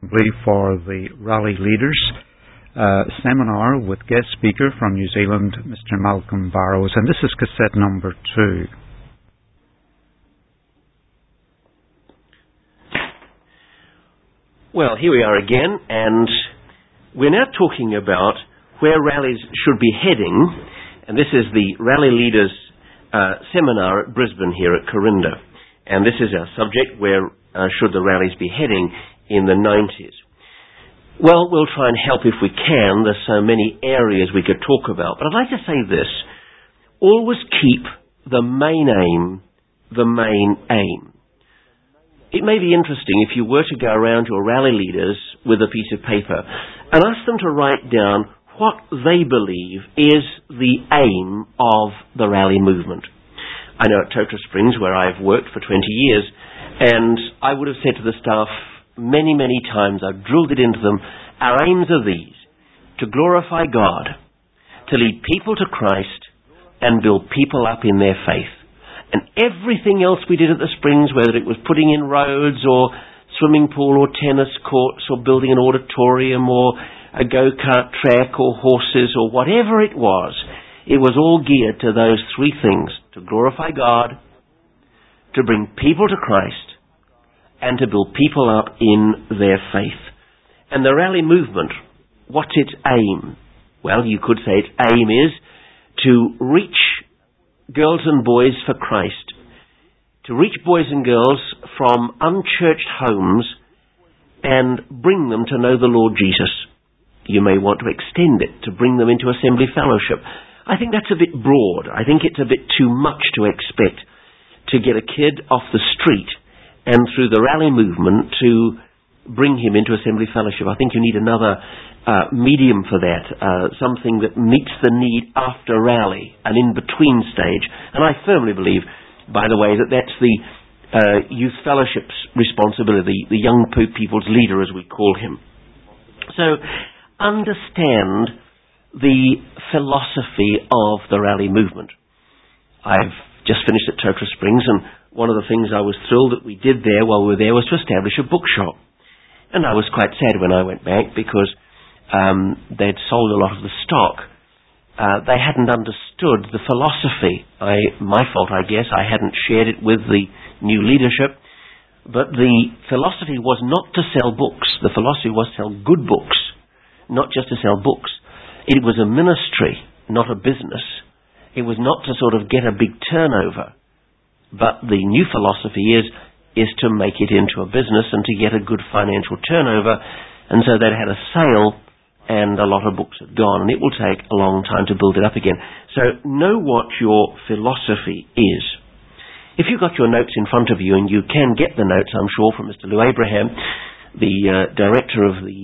Assembly for the Rally Leaders seminar with guest speaker from New Zealand, Mr. Malcolm Barrows, and this is cassette number 2. Well, here we are again, and we're now talking about where rallies should be heading, and this is the Rally Leaders seminar at Brisbane here at Corinda, and this is our subject, where should the rallies be heading in the 90s. Well, we'll try and help if we can. There's so many areas we could talk about, but I'd like to say this: always keep the main aim the main aim. It may be interesting if you were to go around your rally leaders with a piece of paper and ask them to write down what they believe is the aim of the rally movement. I know at Totara Springs, where I've worked for 20 years, and I would have said to the staff many, many times, I've drilled it into them, our aims are these: to glorify God, to lead people to Christ, and build people up in their faith. And everything else we did at the Springs, whether it was putting in roads or swimming pool or tennis courts or building an auditorium or a go-kart track or horses or whatever it was all geared to those three things: to glorify God, to bring people to Christ, and to build people up in their faith. And the rally movement, what's its aim? Well, you could say its aim is to reach girls and boys for Christ, to reach boys and girls from unchurched homes and bring them to know the Lord Jesus. You may want to extend it to bring them into assembly fellowship. I think that's a bit broad. I think it's a bit too much to expect to get a kid off the street and through the rally movement to bring him into assembly fellowship. I think you need another medium for that, something that meets the need after rally, an in-between stage. And I firmly believe, by the way, that that's the youth fellowship's responsibility, the young people's leader, as we call him. So understand the philosophy of the rally movement. I've just finished at Totara Springs, and one of the things I was thrilled that we did there while we were there was to establish a bookshop. And I was quite sad when I went back because they'd sold a lot of the stock. They hadn't understood the philosophy. My fault, I guess. I hadn't shared it with the new leadership. But the philosophy was not to sell books. The philosophy was to sell good books, not just to sell books. It was a ministry, not a business. It was not to sort of get a big turnover. But the new philosophy is to make it into a business and to get a good financial turnover. And so they'd had a sale and a lot of books had gone, and it will take a long time to build it up again. So know what your philosophy is. If you've got your notes in front of you, and you can get the notes, I'm sure, from Mr. Lou Abraham, the director of the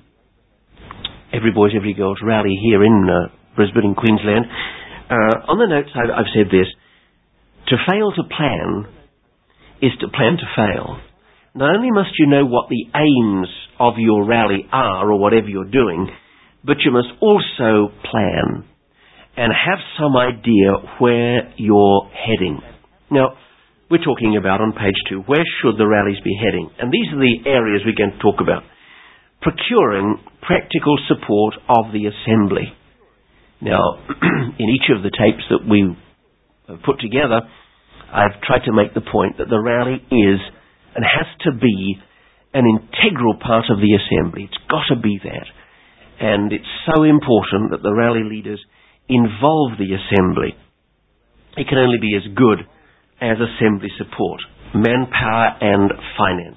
Every Boys, Every Girls rally here in Brisbane in Queensland, on the notes I've said this: to fail to plan is to plan to fail. Not only must you know what the aims of your rally are, or whatever you're doing, but you must also plan and have some idea where you're heading. Now, we're talking about on page 2, where should the rallies be heading? And these are the areas we're going to talk about. Procuring practical support of the assembly. Now, in each of the tapes that we have put together, I've tried to make the point that the rally is and has to be an integral part of the assembly. It's got to be that. And it's so important that the rally leaders involve the assembly. It can only be as good as assembly support, manpower and finance.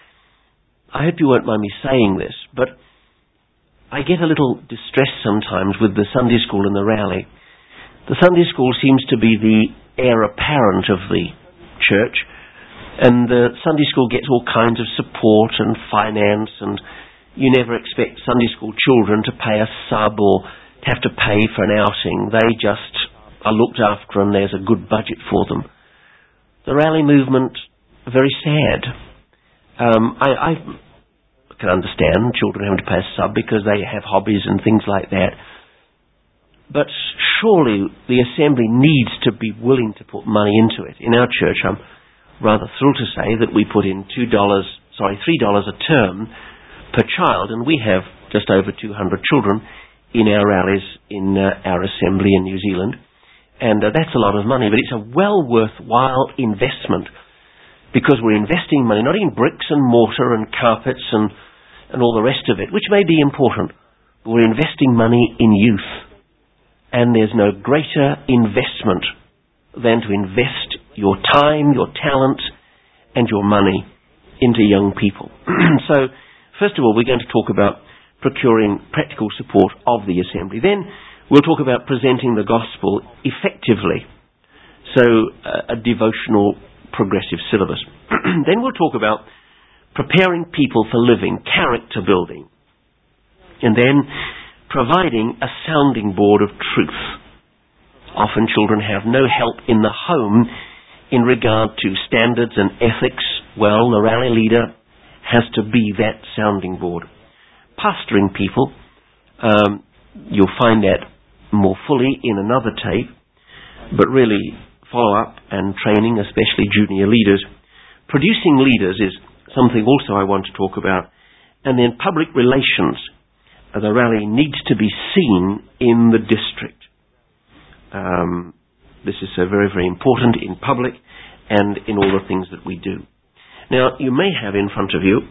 I hope you won't mind me saying this, but I get a little distressed sometimes with the Sunday school and the rally. The Sunday school seems to be the heir apparent of the church, and the Sunday school gets all kinds of support and finance, and you never expect Sunday school children to pay a sub or to have to pay for an outing. They just are looked after and there's a good budget for them. The rally movement, very sad. I can understand children having to pay a sub because they have hobbies and things like that. But surely the assembly needs to be willing to put money into it. In our church, I'm rather thrilled to say that we put in $3 a term per child, and we have just over 200 children in our rallies in our assembly in New Zealand, and that's a lot of money, but it's a well worthwhile investment, because we're investing money not in bricks and mortar and carpets and all the rest of it, which may be important, but we're investing money in youth, and there's no greater investment than to invest your time, your talent, and your money into young people. So, first of all, we're going to talk about procuring practical support of the assembly. Then we'll talk about presenting the gospel effectively. So, a devotional progressive syllabus. Then we'll talk about preparing people for living, character building. And then providing a sounding board of truth. Often children have no help in the home in regard to standards and ethics. Well, the rally leader has to be that sounding board. Pastoring people, you'll find that more fully in another tape, but really follow-up and training, especially junior leaders. Producing leaders is something also I want to talk about. And then public relations. The rally needs to be seen in the district. This is so very, very important in public and in all the things that we do. Now, you may have in front of you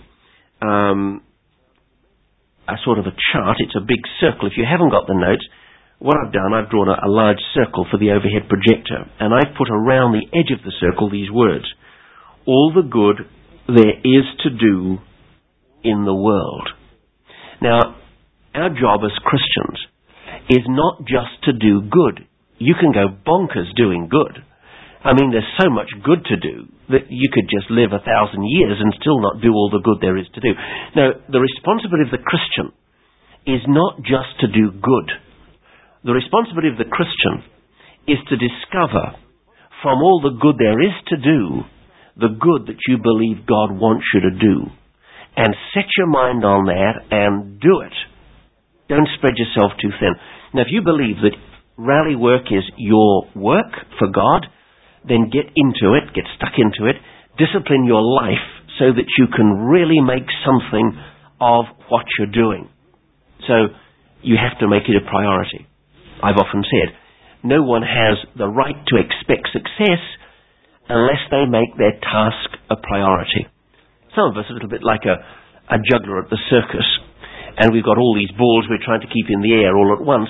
a sort of a chart. It's a big circle. If you haven't got the notes, what I've done, I've drawn a large circle for the overhead projector, and I've put around the edge of the circle these words: all the good there is to do in the world. Now, our job as Christians is not just to do good. You can go bonkers doing good. I mean, there's so much good to do that you could just live 1,000 years and still not do all the good there is to do. Now, the responsibility of the Christian is not just to do good. The responsibility of the Christian is to discover from all the good there is to do, the good that you believe God wants you to do. And set your mind on that and do it. Don't spread yourself too thin. Now, if you believe that rally work is your work for God, then get into it, get stuck into it, discipline your life so that you can really make something of what you're doing. So, you have to make it a priority. I've often said, no one has the right to expect success unless they make their task a priority. Some of us are a little bit like a juggler at the circus, and we've got all these balls we're trying to keep in the air all at once,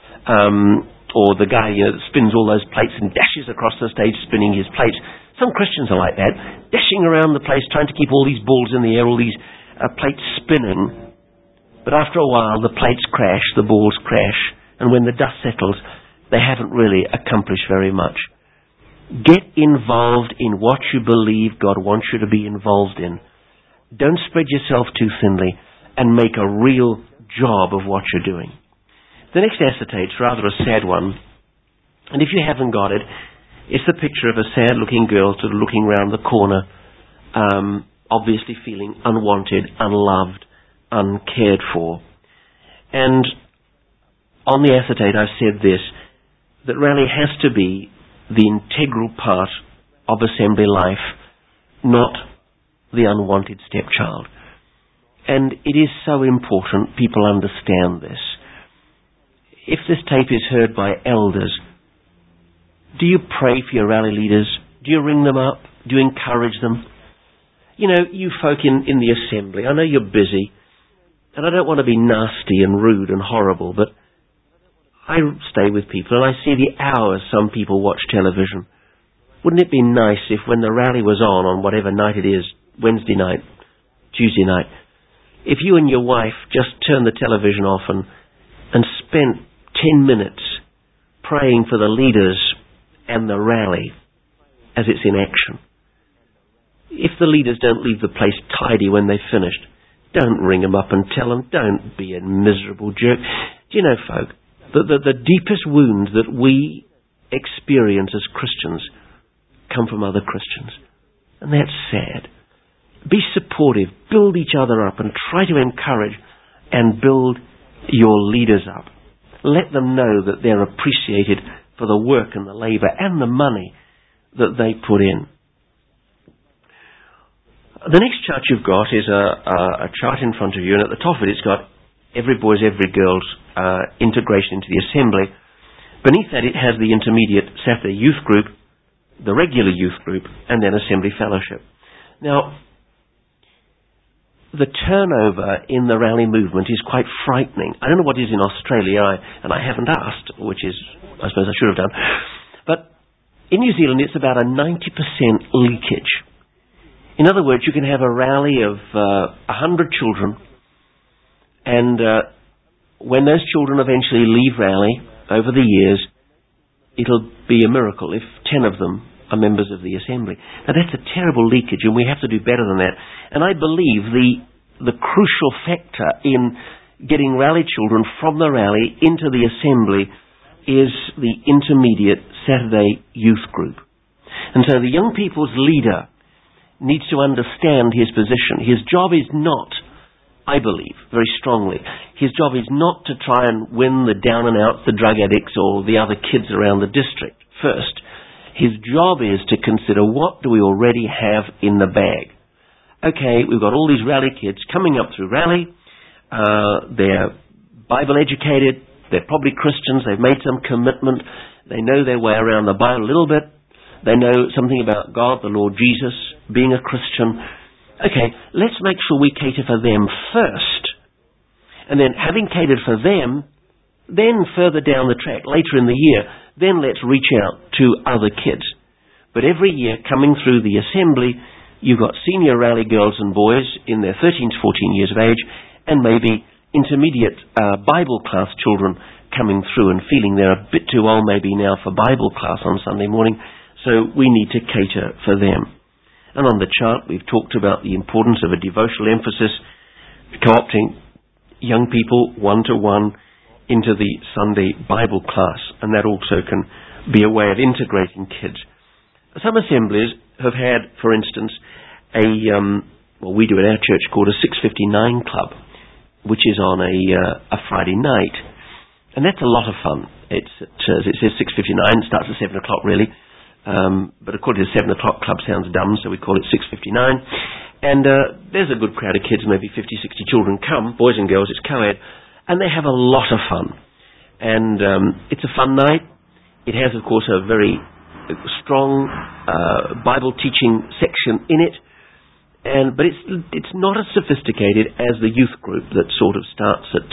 or the guy that spins all those plates and dashes across the stage spinning his plates. Some Christians are like that, dashing around the place trying to keep all these balls in the air, all these plates spinning. But after a while, the plates crash, the balls crash, and when the dust settles, they haven't really accomplished very much. Get involved in what you believe God wants you to be involved in. Don't spread yourself too thinly, and make a real job of what you're doing. The next acetate's rather a sad one, and if you haven't got it, it's the picture of a sad-looking girl sort of looking round the corner, obviously feeling unwanted, unloved, uncared for. And on the acetate I've said this, that rally has to be the integral part of assembly life, not the unwanted stepchild. And it is so important people understand this. If this tape is heard by elders, do you pray for your rally leaders? Do you ring them up? Do you encourage them? You know, you folk in the assembly, I know you're busy, and I don't want to be nasty and rude and horrible, but I stay with people and I see the hours some people watch television. Wouldn't it be nice if when the rally was on whatever night it is, Wednesday night, Tuesday night, if you and your wife just turned the television off and spent 10 minutes praying for the leaders and the rally as it's in action. If the leaders don't leave the place tidy when they've finished, don't ring them up and tell them, don't be a miserable jerk. Do you know, folk, the deepest wounds that we experience as Christians come from other Christians. And that's sad. Be supportive, build each other up, and try to encourage and build your leaders up. Let them know that they're appreciated for the work and the labour and the money that they put in. The next chart you've got is a chart in front of you, and at the top of it, it's got every boy's, every girl's integration into the assembly. Beneath that, it has the intermediate Saturday youth group, the regular youth group, and then assembly fellowship. Now, the turnover in the rally movement is quite frightening. I don't know what it is in Australia, and I haven't asked, which is, I suppose I should have done. But in New Zealand, it's about a 90% leakage. In other words, you can have a rally of 100 children, and when those children eventually leave rally over the years, it'll be a miracle if 10 of them are members of the assembly. Now that's a terrible leakage, and we have to do better than that. And I believe the crucial factor in getting rally children from the rally into the assembly is the intermediate Saturday youth group. And so the young people's leader needs to understand his position. His job is not, I believe, very strongly, his job is not to try and win the down and outs, the drug addicts, or the other kids around the district first. His job is to consider, what do we already have in the bag? Okay, we've got all these rally kids coming up through rally. They're Bible educated. They're probably Christians. They've made some commitment. They know their way around the Bible a little bit. They know something about God, the Lord Jesus, being a Christian. Okay, let's make sure we cater for them first. And then, having catered for them, then further down the track, later in the year, then let's reach out to other kids. But every year, coming through the assembly, you've got senior rally girls and boys in their 13 to 14 years of age, and maybe intermediate Bible class children coming through and feeling they're a bit too old maybe now for Bible class on Sunday morning, so we need to cater for them. And on the chart, we've talked about the importance of a devotional emphasis, co-opting young people one-to-one into the Sunday Bible class, and that also can be a way of integrating kids. Some assemblies have had, for instance, what we do at our church called a 6:59 club, which is on a Friday night, and that's a lot of fun. It says 6:59, starts at 7 o'clock really, but according to the 7 o'clock club sounds dumb, so we call it 6:59, and there's a good crowd of kids, maybe 50, 60 children come, boys and girls, it's co-ed, and they have a lot of fun. And it's a fun night. It has, of course, a very strong Bible teaching section in it. But it's not as sophisticated as the youth group that sort of starts at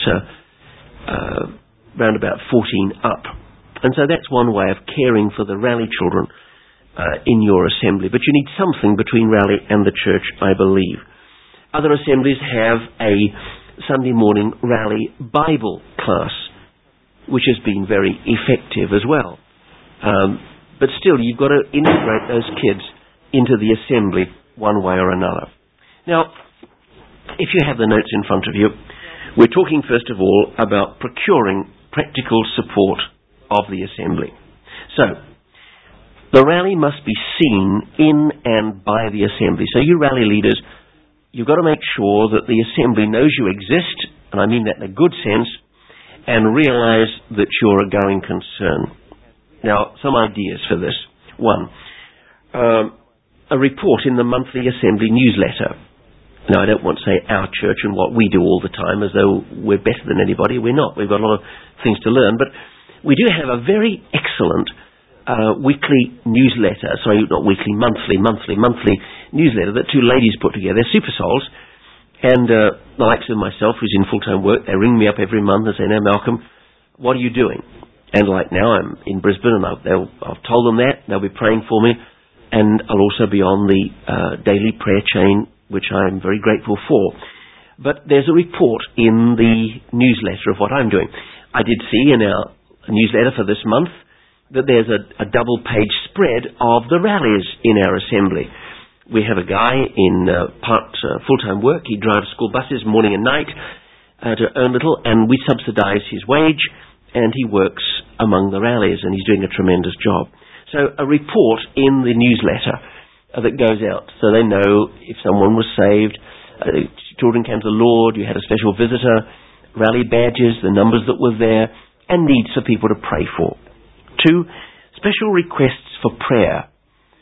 round about 14 up. And so that's one way of caring for the rally children in your assembly. But you need something between rally and the church, I believe. Other assemblies have a Sunday morning rally Bible class, which has been very effective as well. But still, you've got to integrate those kids into the assembly one way or another. Now, if you have the notes in front of you, we're talking first of all about procuring practical support of the assembly. So, the rally must be seen in and by the assembly. So you rally leaders, you've got to make sure that the assembly knows you exist, and I mean that in a good sense, and realise that you're a going concern. Now, some ideas for this. One, a report in the monthly assembly newsletter. Now, I don't want to say our church and what we do all the time as though we're better than anybody. We're not. We've got a lot of things to learn. But we do have a very excellent weekly newsletter. Sorry, not weekly, monthly newsletter that two ladies put together. They're super souls. And the likes of myself, who's in full-time work, they ring me up every month and say, "Now, Malcolm, what are you doing?" And like now, I'm in Brisbane, and I've told them that. They'll be praying for me. And I'll also be on the daily prayer chain, which I'm very grateful for. But there's a report in the newsletter of what I'm doing. I did see in our newsletter for this month that there's a double-page spread of the rallies in our assembly. We have a guy in full-time work. He drives school buses morning and night to earn little, and we subsidise his wage, and he works among the rallies, and he's doing a tremendous job. So a report in the newsletter that goes out, so they know if someone was saved, children came to the Lord, you had a special visitor, rally badges, the numbers that were there, and needs for people to pray for. 2, special requests for prayer.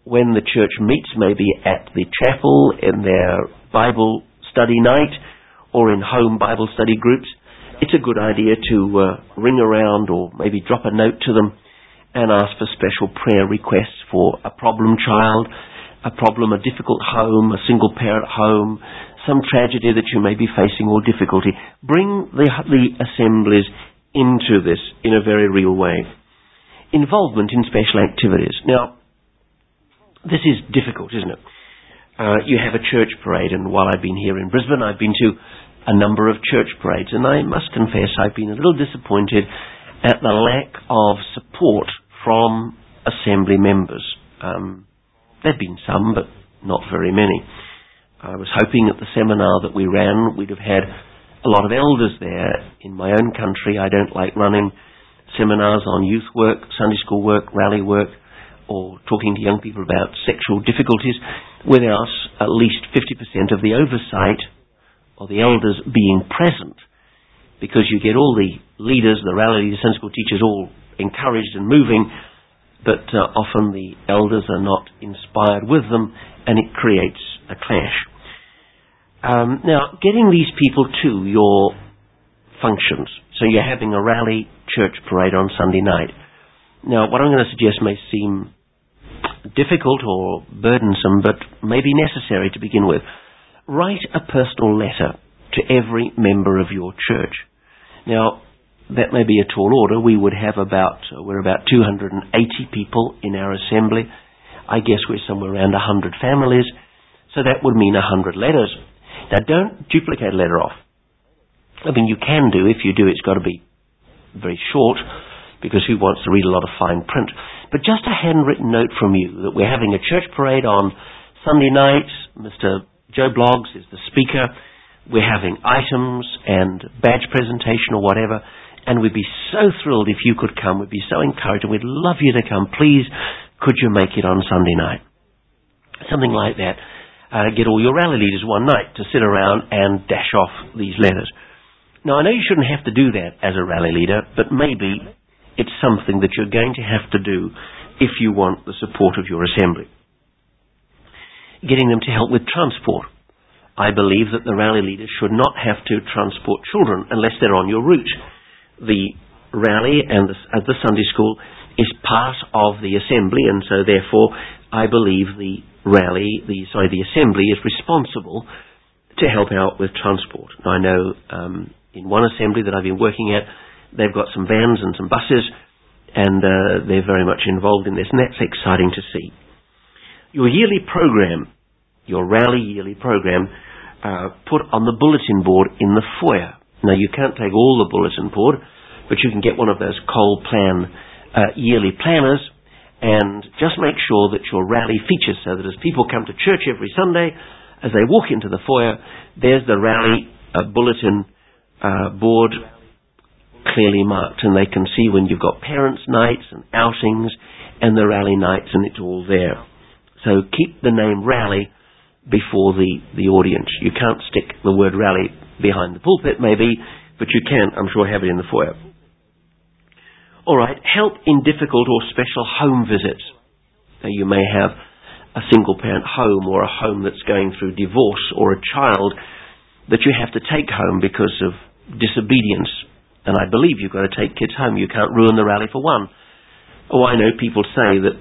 when the church meets, maybe at the chapel, in their Bible study night, or in home Bible study groups, it's a good idea to ring around or maybe drop a note to them and ask for special prayer requests for a problem child, a difficult home, a single parent home, some tragedy that you may be facing or difficulty. Bring the assemblies into this in a very real way. Involvement in special activities. Now, this is difficult, isn't it? You have a church parade, and while I've been here in Brisbane, I've been to a number of church parades, and I must confess I've been a little disappointed at the lack of support from assembly members. There have been some, but not very many. I was hoping at the seminar that we ran, we'd have had a lot of elders there. In my own country, I don't like running seminars on youth work, Sunday school work, rally work, or talking to young people about sexual difficulties without at least 50% of the oversight or the elders being present, because you get all the leaders, the rally leaders, Sunday school teachers all encouraged and moving, but often the elders are not inspired with them, and it creates a clash. Now, getting these people to your functions, so you're having a rally church parade on Sunday night. Now, what I'm going to suggest may seem difficult or burdensome, but maybe necessary to begin with. Write a personal letter to every member of your church. Now, that may be a tall order. We're about 280 people in our assembly. I guess we're somewhere around 100 families, so that would mean 100 letters. Now, don't duplicate a letter off. I mean, you can do. If you do, it's got to be very short, because who wants to read a lot of fine print? But just a handwritten note from you that we're having a church parade on Sunday night. Mr. Joe Bloggs is the speaker. We're having items and badge presentation or whatever, and we'd be so thrilled if you could come. We'd be so encouraged, and we'd love you to come. Please, could you make it on Sunday night? Something like that. Get all your rally leaders one night to sit around and dash off these letters. Now, I know you shouldn't have to do that as a rally leader, but maybe it's something that you're going to have to do if you want the support of your assembly. Getting them to help with transport. I believe that the rally leaders should not have to transport children unless they're on your route. The rally and the Sunday school is part of the assembly, and so therefore I believe the assembly is responsible to help out with transport. Now, I know in one assembly that I've been working at, they've got some vans and some buses, and they're very much involved in this, and that's exciting to see. Your yearly program, your rally yearly program, put on the bulletin board in the foyer. Now, you can't take all the bulletin board, but you can get one of those Cole Plan yearly planners, and just make sure that your rally features, so that as people come to church every Sunday, as they walk into the foyer, there's the rally bulletin board clearly marked, and they can see when you've got parents' nights and outings and the rally nights, and it's all there. So keep the name rally before the audience. You can't stick the word rally behind the pulpit, maybe, but you can, I'm sure, have it in the foyer. All right, help in difficult or special home visits. Now, you may have a single-parent home, or a home that's going through divorce, or a child that you have to take home because of disobedience. And I believe you've got to take kids home. You can't ruin the rally for one. Oh, I know people say that,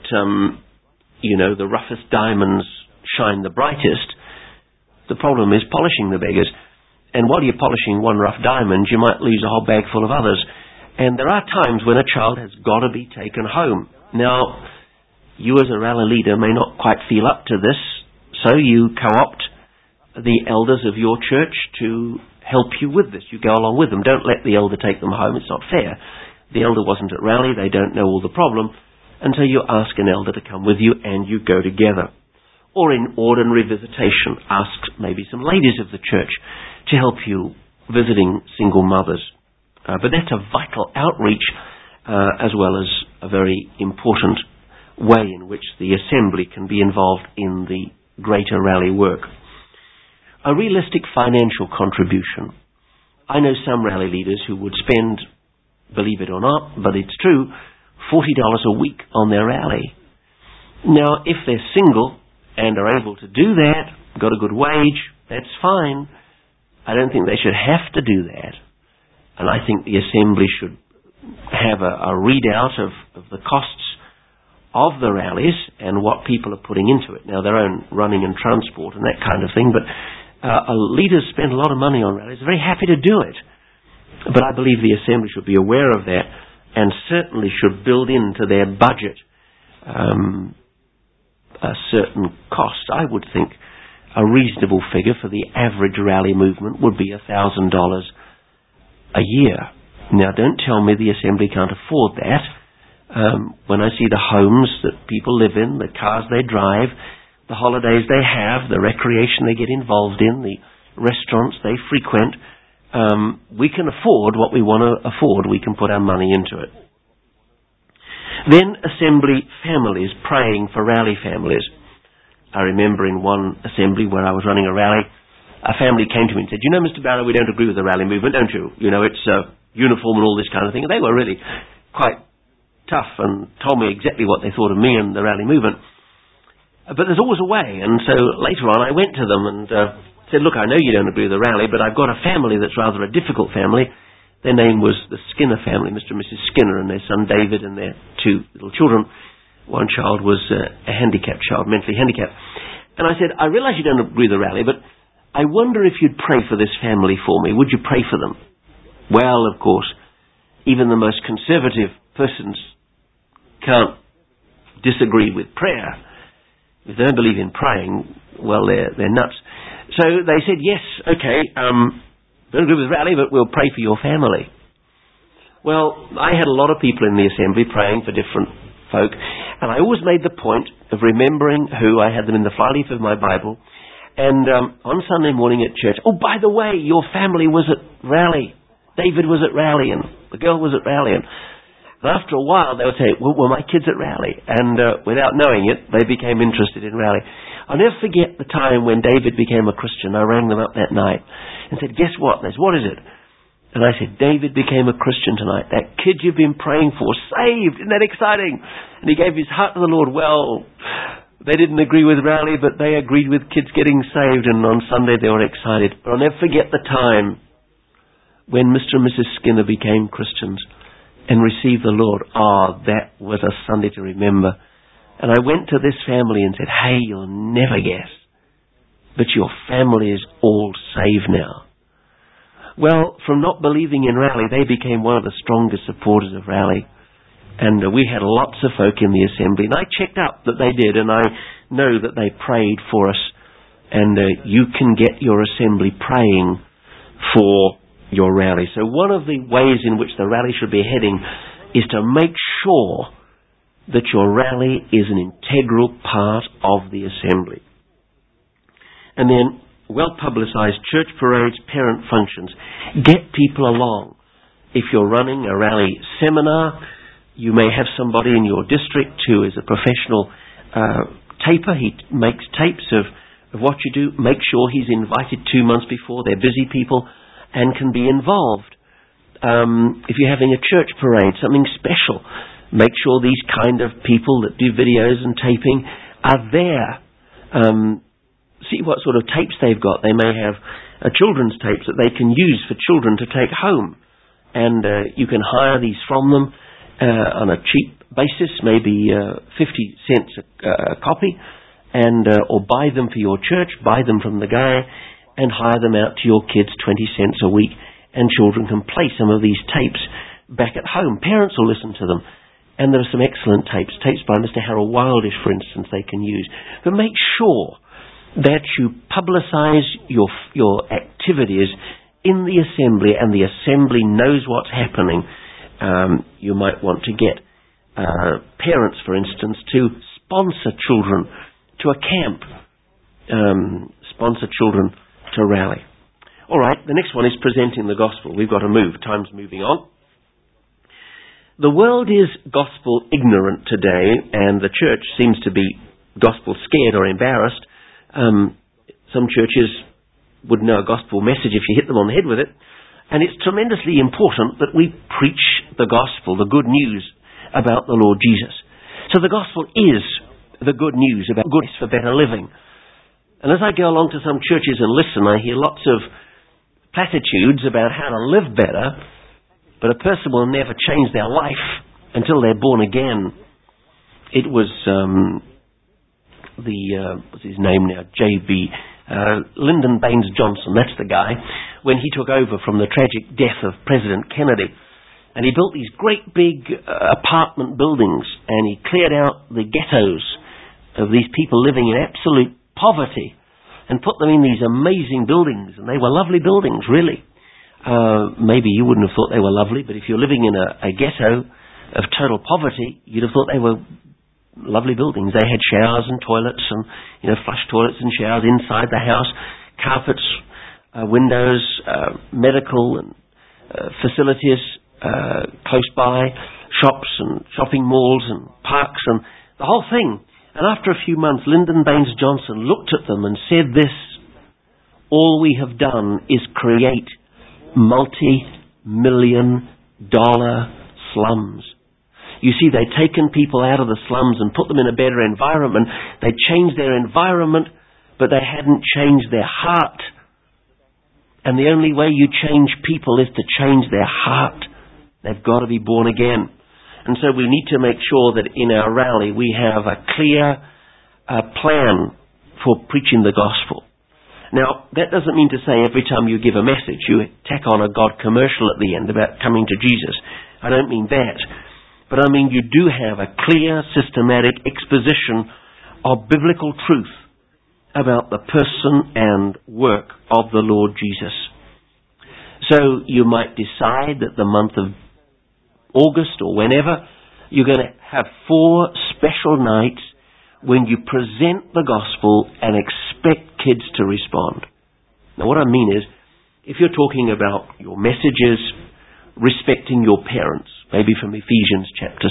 the roughest diamonds shine the brightest. The problem is polishing the beggars. And while you're polishing one rough diamond, you might lose a whole bag full of others. And there are times when a child has got to be taken home. Now, you as a rally leader may not quite feel up to this, so you co-opt the elders of your church to help you with this. You go along with them. Don't let the elder take them home. It's not fair. The elder wasn't at rally. They don't know all the problem until you ask an elder to come with you and you go together. Or in ordinary visitation, ask maybe some ladies of the church to help you visiting single mothers. But that's a vital outreach as well as a very important way in which the assembly can be involved in the greater rally work. A realistic financial contribution. I know some rally leaders who would spend, believe it or not, but it's true, $40 a week on their rally. Now, if they're single and are able to do that, got a good wage, that's fine. I don't think they should have to do that. And I think the Assembly should have a readout of the costs of the rallies and what people are putting into it. Now, their own running and transport and that kind of thing, but leaders spend a lot of money on rallies. They're very happy to do it. But I believe the Assembly should be aware of that and certainly should build into their budget a certain cost. I would think a reasonable figure for the average rally movement would be $1,000 a year. Now, don't tell me the Assembly can't afford that. When I see the homes that people live in, the cars they drive, the holidays they have, the recreation they get involved in, the restaurants they frequent, we can afford what we want to afford. We can put our money into it. Then Assembly families, praying for rally families. I remember in one Assembly where I was running a rally, a family came to me and said, "You know, Mr. Barrow, we don't agree with the rally movement, don't you? You know, it's uniform and all this kind of thing." And they were really quite tough and told me exactly what they thought of me and the rally movement. But there's always a way. And so later on I went to them and said, "Look, I know you don't agree with the rally, but I've got a family that's rather a difficult family." Their name was the Skinner family, Mr. and Mrs. Skinner, and their son David and their two little children. One child was a handicapped child, mentally handicapped. And I said, "I realize you don't agree with the rally, but I wonder if you'd pray for this family for me. Would you pray for them?" Well, of course, even the most conservative persons can't disagree with prayer. If they don't believe in praying, well, they're nuts. So they said, "Yes, okay, don't agree with the rally, but we'll pray for your family." Well, I had a lot of people in the Assembly praying for different folk, and I always made the point of remembering who. I had them in the flyleaf of my Bible. And on Sunday morning at church, "Oh, by the way, your family was at rally. David was at rally, and the girl was at rally." And after a while, they would say, "Well, were my kids at rally?" And without knowing it, they became interested in rally. I'll never forget the time when David became a Christian. I rang them up that night and said, "Guess what?" They said, "What is it?" And I said, "David became a Christian tonight. That kid you've been praying for, saved. Isn't that exciting?" And he gave his heart to the Lord. Well, they didn't agree with rally, but they agreed with kids getting saved. And on Sunday they were excited. But I'll never forget the time when Mr. and Mrs. Skinner became Christians and received the Lord. That was a Sunday to remember. And I went to this family and said, "Hey, you'll never guess, but your family is all saved now." Well, from not believing in rally, they became one of the strongest supporters of rally. And we had lots of folk in the Assembly. And I checked up that they did, and I know that they prayed for us. And you can get your Assembly praying for your rally. So one of the ways in which the rally should be heading is to make sure that your rally is an integral part of the Assembly. And then well-publicized church parades, parent functions. Get people along. If you're running a rally seminar, you may have somebody in your district who is a professional taper. He makes tapes of what you do. Make sure he's invited 2 months before. They're busy people and can be involved. If you're having a church parade, something special, make sure these kind of people that do videos and taping are there. See what sort of tapes they've got. They may have children's tapes that they can use for children to take home. And you can hire these from them on a cheap basis, maybe 50 cents a copy, and or buy them for your church, buy them from the guy, and hire them out to your kids 20 cents a week. And children can play some of these tapes back at home. Parents will listen to them. And there are some excellent tapes by Mr. Harold Wildish, for instance, they can use. But make sure that you publicize your activities in the Assembly, and the Assembly knows what's happening. You might want to get parents, for instance, to sponsor children to a camp, sponsor children to rally. All right, the next one is presenting the gospel. We've got to move. Time's moving on. The world is gospel ignorant today, and the church seems to be gospel scared or embarrassed. Some churches would know a gospel message if you hit them on the head with it. And it's tremendously important that we preach the gospel, the good news about the Lord Jesus. So the gospel is the good news about goodness for better living. And as I go along to some churches and listen, I hear lots of platitudes about how to live better, but a person will never change their life until they're born again. It was what's his name now? Lyndon Baines Johnson, that's the guy, when he took over from the tragic death of President Kennedy. And he built these great big apartment buildings, and he cleared out the ghettos of these people living in absolute poverty and put them in these amazing buildings. And they were lovely buildings, really. Maybe you wouldn't have thought they were lovely, but if you're living in a ghetto of total poverty, you'd have thought they were lovely buildings. They had showers and toilets and, flush toilets and showers inside the house, carpets, windows, medical and facilities close by, shops and shopping malls and parks and the whole thing. And after a few months, Lyndon Baines Johnson looked at them and said this: all we have done is create multi-million-dollar slums. You see, they'd taken people out of the slums and put them in a better environment. They'd changed their environment, but they hadn't changed their heart. And the only way you change people is to change their heart. They've got to be born again. And so we need to make sure that in our rally we have a clear plan for preaching the gospel. Now, that doesn't mean to say every time you give a message you tack on a God commercial at the end about coming to Jesus. I don't mean that. But I mean you do have a clear, systematic exposition of biblical truth about the person and work of the Lord Jesus. So you might decide that the month of August or whenever, you're going to have 4 special nights when you present the gospel and expect kids to respond. Now what I mean is, if you're talking about your messages respecting your parents, maybe from Ephesians chapter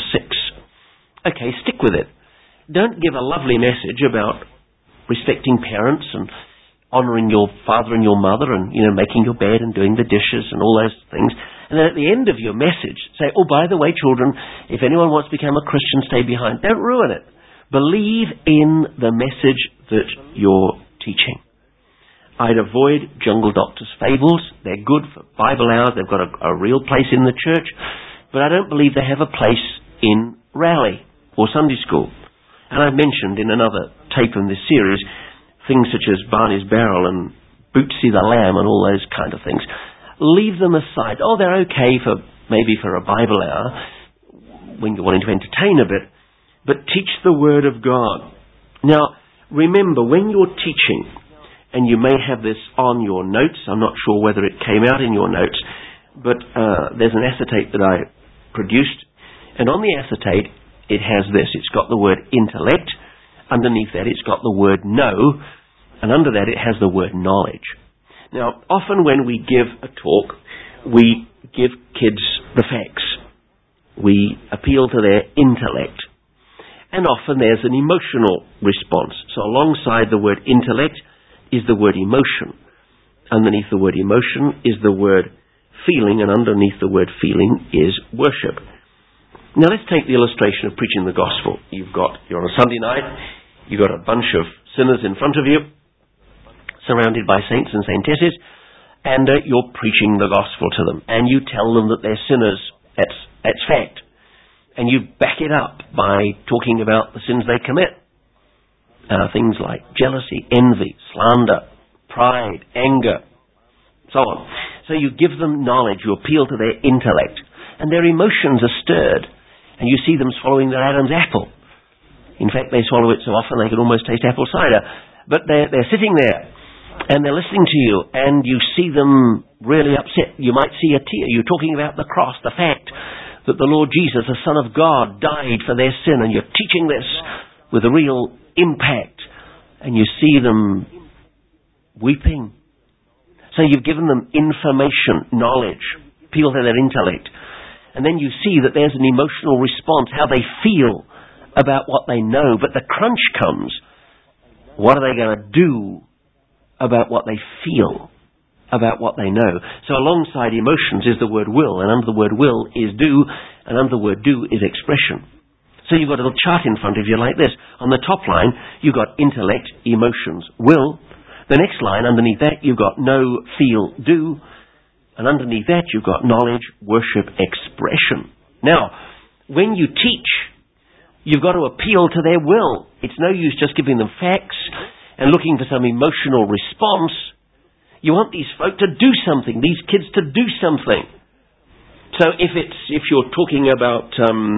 6, okay, stick with it. Don't give a lovely message about respecting parents and honouring your father and your mother and, making your bed and doing the dishes and all those things. And then at the end of your message, say, oh, by the way, children, if anyone wants to become a Christian, stay behind. Don't ruin it. Believe in the message that you're teaching. I'd avoid jungle doctors' fables. They're good for Bible hours. They've got a real place in the church. But I don't believe they have a place in rally or Sunday school. And I've mentioned in another tape in this series things such as Barney's Barrel and Bootsy the Lamb and all those kind of things. Leave them aside. Oh, they're okay for a Bible hour when you're wanting to entertain a bit, but teach the Word of God. Now, remember, when you're teaching, and you may have this on your notes, I'm not sure whether it came out in your notes, but there's an acetate that I produced, and on the acetate it has this. It's got the word intellect. Underneath that it's got the word know, and under that it has the word knowledge. Now, often when we give a talk, we give kids the facts. We appeal to their intellect. And often there's an emotional response. So alongside the word intellect is the word emotion. Underneath the word emotion is the word feeling, and underneath the word feeling is worship. Now let's take the illustration of preaching the gospel. You're on a Sunday night, you've got a bunch of sinners in front of you, surrounded by saints and saintesses, and you're preaching the gospel to them, and you tell them that they're sinners. That's fact. And you back it up by talking about the sins they commit. Things like jealousy, envy, slander, pride, anger, so on. So you give them knowledge, you appeal to their intellect, and their emotions are stirred, and you see them swallowing their Adam's apple. In fact, they swallow it so often they can almost taste apple cider. But they're sitting there, and they're listening to you, and you see them really upset. You might see a tear. You're talking about the cross, the fact that the Lord Jesus, the Son of God, died for their sin, and you're teaching this with a real impact, and you see them weeping. So you've given them information, knowledge, appeal to their intellect, and then you see that there's an emotional response, how they feel about what they know, but the crunch comes. What are they going to do about what they feel about what they know? So alongside emotions is the word will, and under the word will is do, and under the word do is expression. So you've got a little chart in front of you like this. On the top line, you've got intellect, emotions, will. The next line, underneath that, you've got know, feel, do. And underneath that, you've got knowledge, worship, expression. Now, when you teach, you've got to appeal to their will. It's no use just giving them facts and looking for some emotional response. You want these folk to do something, these kids to do something. So if you're talking about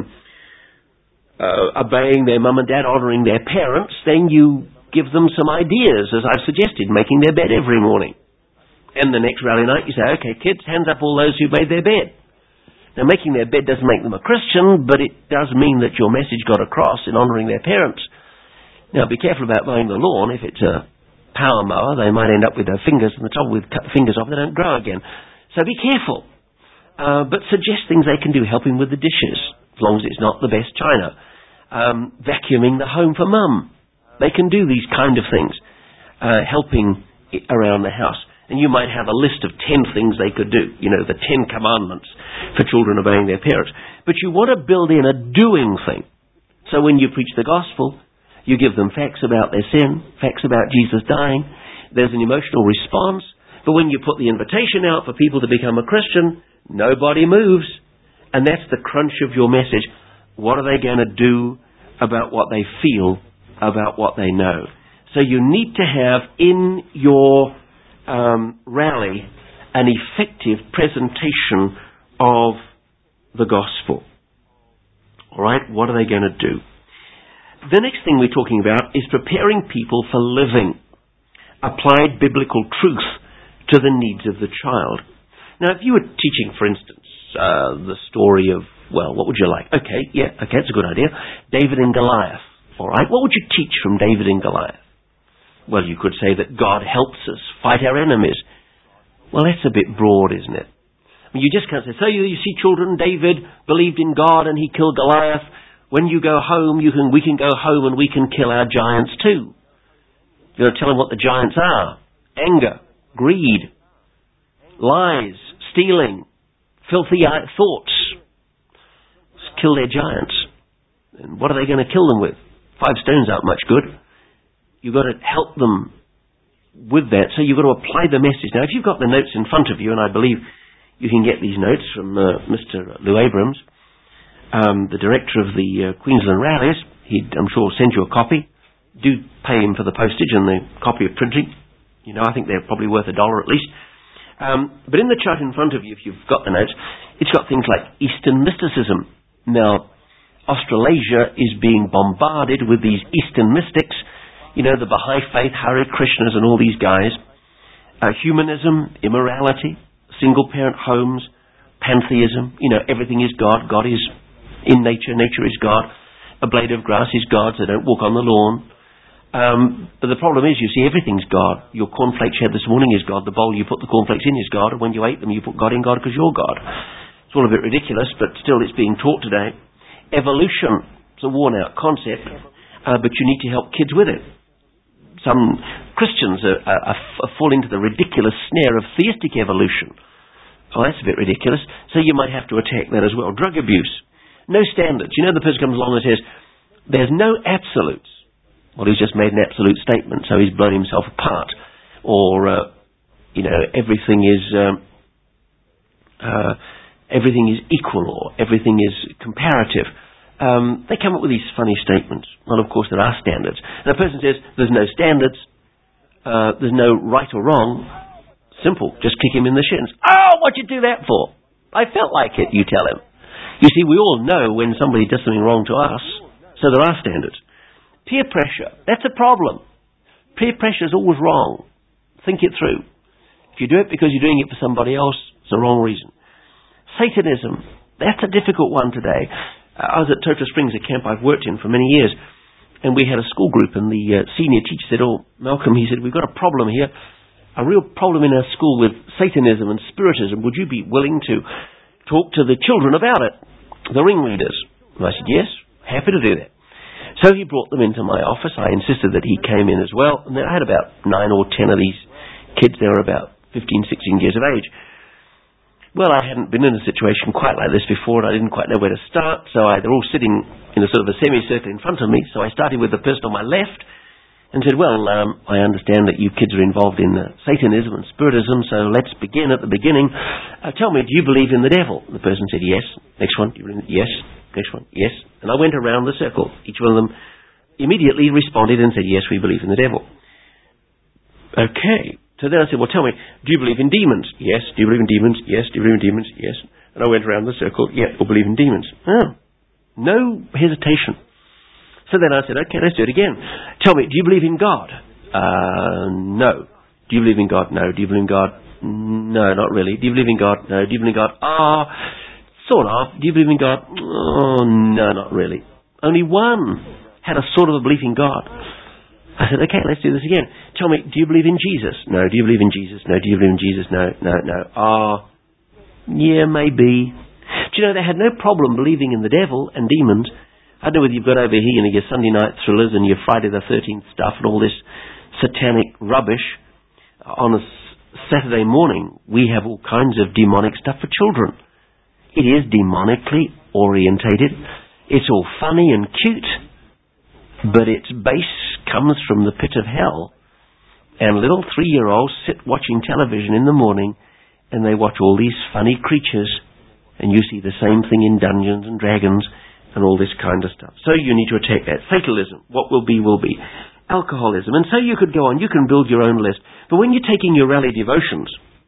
obeying their mum and dad, honouring their parents, then you give them some ideas, as I've suggested, making their bed every morning. And the next rally night you say, okay, kids, hands up all those who made their bed. Now, making their bed doesn't make them a Christian, but it does mean that your message got across in honouring their parents. Now, be careful about mowing the lawn. If it's a power mower, they might end up with their fingers, and the trouble with cut the fingers off, they don't grow again. So be careful. But suggest things they can do, helping with the dishes, as long as it's not the best china. Vacuuming the home for mum. They can do these kind of things, helping around the house. And you might have a list of 10 things they could do, the 10 commandments for children obeying their parents. But you want to build in a doing thing. So when you preach the gospel, you give them facts about their sin, facts about Jesus dying. There's an emotional response. But when you put the invitation out for people to become a Christian, nobody moves. And that's the crunch of your message. What are they going to do about what they feel, about what they know? So you need to have in your rally an effective presentation of the gospel. All right, what are they going to do? The next thing we're talking about is preparing people for living applied biblical truth to the needs of the child. Now, if you were teaching, for instance, the story of, what would you like? Okay, that's a good idea. David and Goliath. All right, what would you teach from David and Goliath? Well, you could say that God helps us fight our enemies. Well, that's a bit broad, isn't it? I mean, you just can't say, so you see, children, David believed in God and he killed Goliath. When you go home, we can go home and we can kill our giants too. You've got to tell them what the giants are. Anger, greed, lies, stealing, filthy thoughts. Just kill their giants. And what are they going to kill them with? 5 stones aren't much good. You've got to help them with that, so you've got to apply the message. Now, if you've got the notes in front of you, and I believe you can get these notes from Mr. Lou Abrams, the director of the Queensland Rallies, he'd, I'm sure, send you a copy. Do pay him for the postage and the copy of printing. I think they're probably worth $1 at least. But in the chart in front of you, if you've got the notes, it's got things like Eastern mysticism. Now, Australasia is being bombarded with these Eastern mystics, the Baha'i faith, Hare Krishnas and all these guys. Humanism, immorality, single-parent homes, pantheism, everything is God. God is in nature. Nature is God. A blade of grass is God, so don't walk on the lawn. But the problem is, you see, everything's God. Your cornflakes you had this morning is God. The bowl you put the cornflakes in is God. And when you ate them, you put God in God because you're God. It's all a bit ridiculous, but still it's being taught today. Evolution, it's a worn-out concept, but you need to help kids with it. Some Christians fall into the ridiculous snare of theistic evolution. Oh, that's a bit ridiculous. So you might have to attack that as well. Drug abuse. No standards. The person comes along and says, there's no absolutes. Well, he's just made an absolute statement, so he's blown himself apart. Or, everything is equal, or everything is comparative. They come up with these funny statements. Well, of course, there are standards. And a person says, there's no standards, there's no right or wrong. Simple. Just kick him in the shins. Oh, what'd you do that for? I felt like it, you tell him. You see, we all know when somebody does something wrong to us, so there are standards. Peer pressure. That's a problem. Peer pressure is always wrong. Think it through. If you do it because you're doing it for somebody else, it's the wrong reason. Satanism. That's a difficult one today. I was at Toto Springs, a camp I've worked in for many years, and we had a school group, and the senior teacher said, Malcolm, he said, we've got a problem here, a real problem in our school with Satanism and Spiritism. Would you be willing to talk to the children about it, the ringleaders? And I said, yes, happy to do that. So he brought them into my office. I insisted that he came in as well, and I had about 9 or 10 of these kids. They were about 15, 16 years of age. Well, I hadn't been in a situation quite like this before, and I didn't quite know where to start, so they're all sitting in a sort of a semicircle in front of me, so I started with the person on my left, and said, well, I understand that you kids are involved in Satanism and Spiritism, so let's begin at the beginning. Tell me, do you believe in the devil? The person said, yes. Next one, do you believe in yes. Next one, yes. And I went around the circle. Each one of them immediately responded and said, yes, we believe in the devil. Okay. So then I said, well, tell me, do you believe in demons? Yes. Do you believe in demons? Yes. Do you believe in demons? Yes. And I went around the circle, yeah, we believe in demons. Oh, no hesitation. So then I said, okay, let's do it again. Tell me, do you believe in God? No. Do you believe in God? No. Do you believe in God? No, not really. Do you believe in God? No. Do you believe in God? Sort of. Do you believe in God? Oh, no, not really. Only one had a sort of a belief in God. I said, okay, let's do this again. Tell me, do you believe in Jesus? No. Do you believe in Jesus? No. Do you believe in Jesus? No, no, no. Yeah, maybe. Do you know, they had no problem believing in the devil and demons. I don't know whether you've got over here, your Sunday night thrillers and your Friday the 13th stuff and all this satanic rubbish. On a Saturday morning, we have all kinds of demonic stuff for children. It is demonically orientated. It's all funny and cute, but its base comes from the pit of hell. And little 3-year-olds sit watching television in the morning, and they watch all these funny creatures, and you see the same thing in Dungeons and Dragons, and all this kind of stuff. So you need to attack that. Fatalism. What will be, will be. Alcoholism. And so you could go on. You can build your own list. But when you're taking your rally devotions,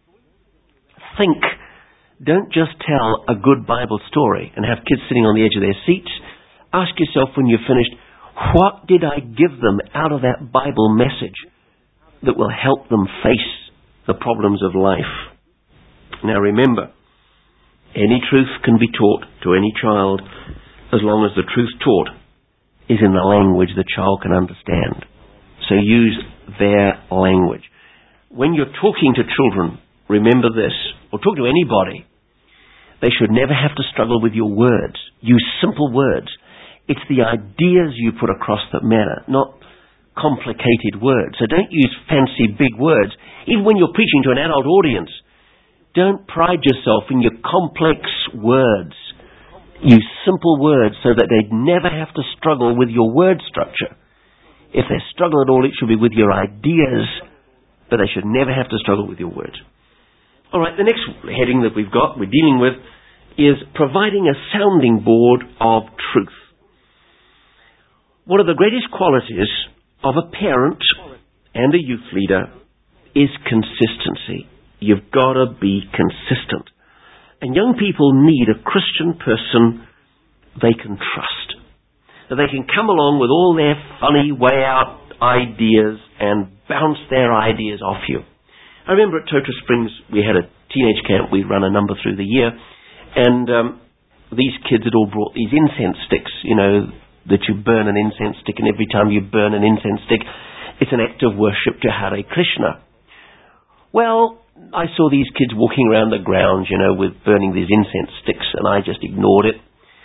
think. Don't just tell a good Bible story and have kids sitting on the edge of their seats. Ask yourself when you're finished, what did I give them out of that Bible message that will help them face the problems of life? Now remember, any truth can be taught to any child as long as the truth taught is in the language the child can understand. So use their language. When you're talking to children, remember this, or talk to anybody, they should never have to struggle with your words. Use simple words. It's the ideas you put across that matter, not complicated words. So don't use fancy big words. Even when you're preaching to an adult audience, don't pride yourself in your complex words. Use simple words so that they'd never have to struggle with your word structure. If they struggle at all, it should be with your ideas, but they should never have to struggle with your words. All right, the next heading that we're dealing with, is providing a sounding board of truth. One of the greatest qualities of a parent and a youth leader is consistency. You've got to be consistent. And young people need a Christian person they can trust. That they can come along with all their funny way out ideas and bounce their ideas off you. I remember at Tota Springs we had a teenage camp. We run a number through the year. And these kids had all brought these incense sticks, that you burn an incense stick, and every time you burn an incense stick, it's an act of worship to Hare Krishna. Well, I saw these kids walking around the grounds, with burning these incense sticks, and I just ignored it.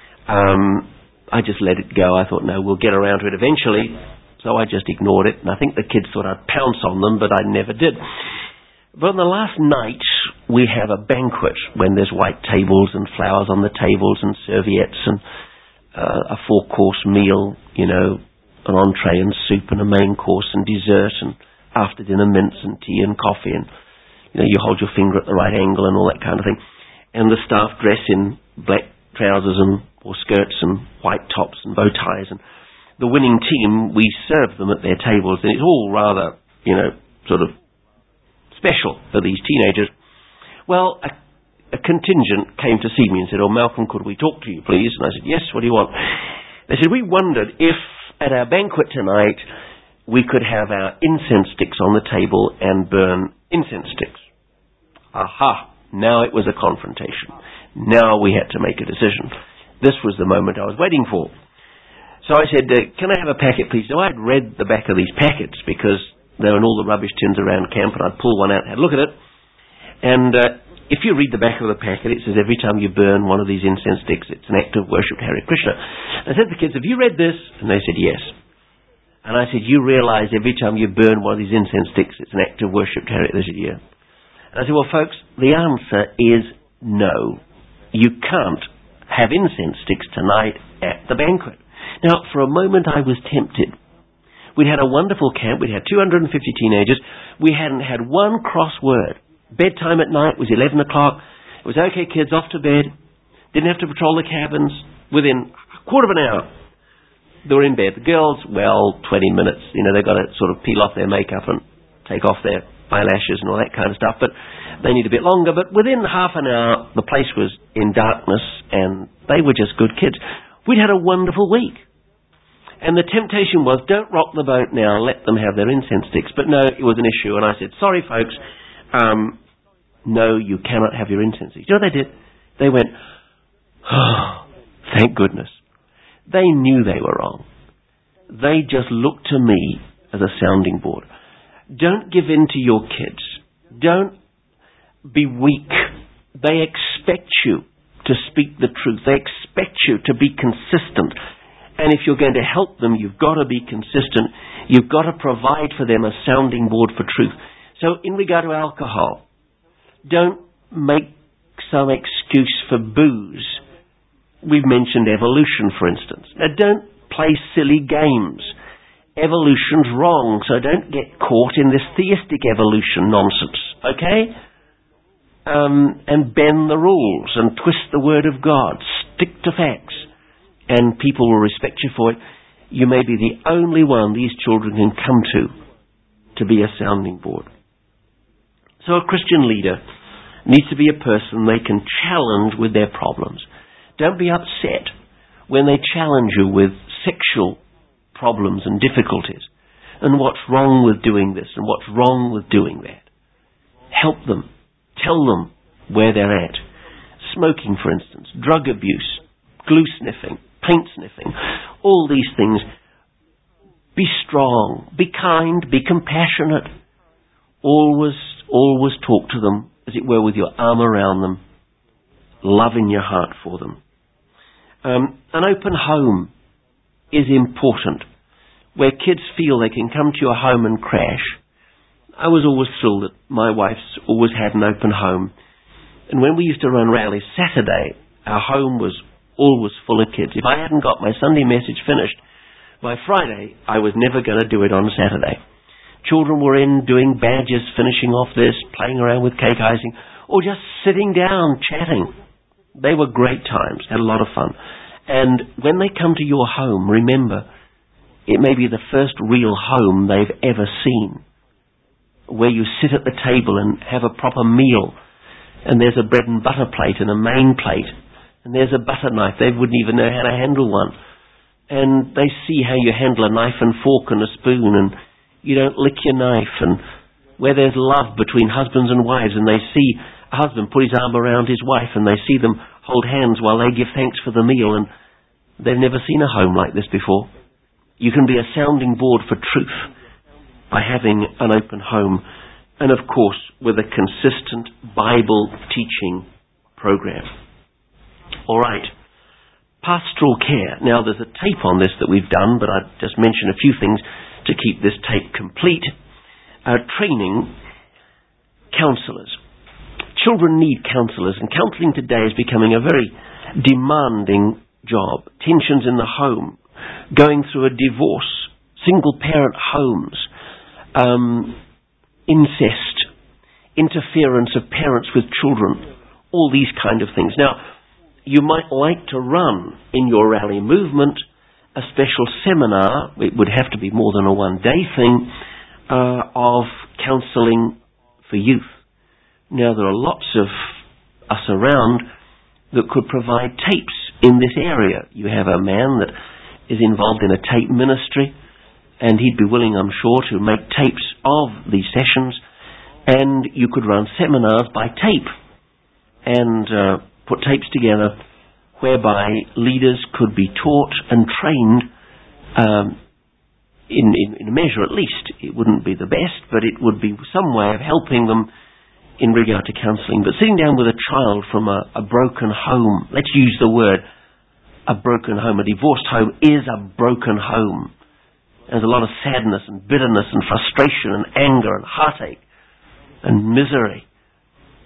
I just let it go. I thought, no, we'll get around to it eventually. So I just ignored it, and I think the kids thought I'd pounce on them, but I never did. But on the last night, we have a banquet when there's white tables and flowers on the tables and serviettes and a 4-course meal, an entree and soup and a main course and dessert and after dinner mince and tea and coffee and you hold your finger at the right angle and all that kind of thing. And the staff dress in black trousers or skirts and white tops and bow ties. And the winning team, we serve them at their tables. And it's all rather, sort of special for these teenagers. Well, a contingent came to see me and said, "Oh, Malcolm, could we talk to you, please?" And I said, "Yes, what do you want?" They said, "We wondered if at our banquet tonight we could have our incense sticks on the table and burn incense sticks." Aha! Now it was a confrontation. Now we had to make a decision. This was the moment I was waiting for. So I said, "Can I have a packet, please?" Now I'd read the back of these packets because they were in all the rubbish tins around camp, and I'd pull one out and have a look at it. And if you read the back of the packet, it says every time you burn one of these incense sticks, it's an act of worship to Hare Krishna. I said to the kids, "Have you read this?" And they said, "Yes." And I said, "You realize every time you burn one of these incense sticks, it's an act of worship to Hare?" They said, "Yeah." And I said, "Well, folks, the answer is no, you can't have incense sticks tonight at the banquet. Now, for a moment I was tempted. We'd had a wonderful camp. We'd had 250 teenagers. We hadn't had one cross word. Bedtime at night was 11 o'clock. It was okay, kids, off to bed. Didn't have to patrol the cabins. Within a quarter of an hour, they were in bed. The girls, 20 minutes. They've got to sort of peel off their makeup and take off their eyelashes and all that kind of stuff. But they need a bit longer. But within half an hour, the place was in darkness and they were just good kids. We'd had a wonderful week. And the temptation was, don't rock the boat now, let them have their incense sticks. But no, it was an issue. And I said, sorry folks, no, you cannot have your incense sticks. You know what they did? They went, oh, thank goodness. They knew they were wrong. They just looked to me as a sounding board. Don't give in to your kids. Don't be weak. They expect you to speak the truth. They expect you to be consistent. And if you're going to help them, you've got to be consistent. You've got to provide for them a sounding board for truth. So in regard to alcohol, don't make some excuse for booze. We've mentioned evolution, for instance. Now, don't play silly games. Evolution's wrong, so don't get caught in this theistic evolution nonsense, okay? And bend the rules and twist the word of God. Stick to facts. And people will respect you for it. You may be the only one these children can come to be a sounding board. So a Christian leader needs to be a person they can challenge with their problems. Don't be upset when they challenge you with sexual problems and difficulties and what's wrong with doing this and what's wrong with doing that. Help them. Tell them where they're at. Smoking, for instance, drug abuse, glue sniffing, paint sniffing, all these things. Be strong, be kind, be compassionate. Always talk to them, as it were, with your arm around them, love in your heart for them. An open home is important, where kids feel they can come to your home and crash. I was always thrilled that my wife's always had an open home. And when we used to run rallies Saturday, our home was always full of kids. If I hadn't got my Sunday message finished by Friday, I was never going to do it on Saturday. Children were in doing badges, finishing off this, playing around with cake icing, or just sitting down chatting. They were great times, had a lot of fun. And when they come to your home, remember, it may be the first real home they've ever seen, where you sit at the table and have a proper meal, and there's a bread and butter plate and a main plate, and there's a butter knife. They wouldn't even know how to handle one. And they see how you handle a knife and fork and a spoon, and you don't lick your knife, and where there's love between husbands and wives, and they see a husband put his arm around his wife, and they see them hold hands while they give thanks for the meal, and they've never seen a home like this before. You can be a sounding board for truth by having an open home, and of course with a consistent Bible teaching program. All right, pastoral care. Now there's a tape on this that we've done, but I'll just mention a few things to keep this tape complete. Training counsellors. Children need counsellors, and counselling today is becoming a very demanding job. Tensions in the home, going through a divorce, single parent homes, incest, interference of parents with children, all these kind of things. Now, you might like to run in your rally movement a special seminar, it would have to be more than a one-day thing, of counselling for youth. Now, there are lots of us around that could provide tapes in this area. You have a man that is involved in a tape ministry, and he'd be willing, I'm sure, to make tapes of these sessions, and you could run seminars by tape and put tapes together whereby leaders could be taught and trained in a measure at least. It wouldn't be the best, but it would be some way of helping them in regard to counselling. But sitting down with a child from a broken home, let's use the word, a broken home, a divorced home is a broken home. There's a lot of sadness and bitterness and frustration and anger and heartache and misery.